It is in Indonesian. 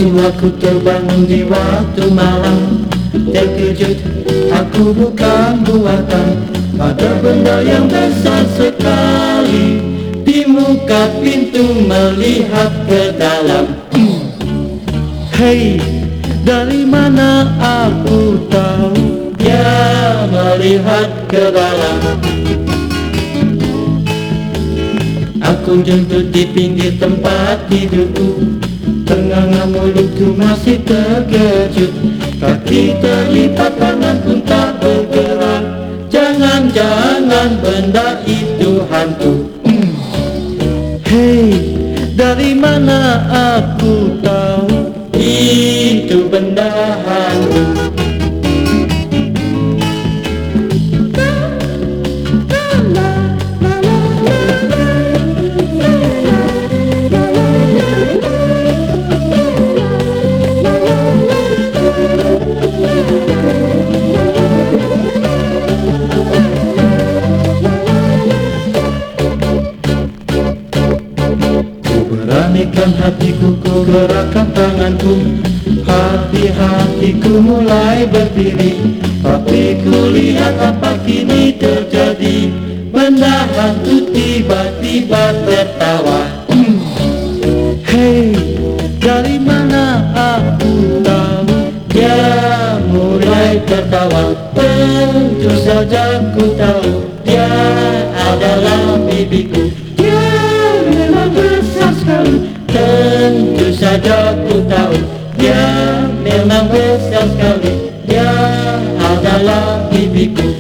Waktu aku terbangun di waktu malam, terkejut aku bukan buatan. Ada benda yang besar sekali di muka pintu melihat ke dalam. Hei, dari mana aku tahu dia melihat ke dalam? Aku jemput di pinggir tempat tidurku, tengah mulutku masih terkejut. Kaki terlipat, tangan pun tak bergerak. Jangan-jangan benda itu hantu. Hei, dari mana aku tahu itu benda hantu? Beranikan hatiku, ku gerakkan tanganku, hati-hatiku mulai berdiri. Tapi ku lihat apa kini terjadi, benda hantu tiba-tiba tertawa. Hei, dari mana aku tahu dia mulai tertawa? Tentu saja ku tahu dia adalah bibiku. Tentu saja ku tahu dia memang besar sekali. Dia adalah bibiku.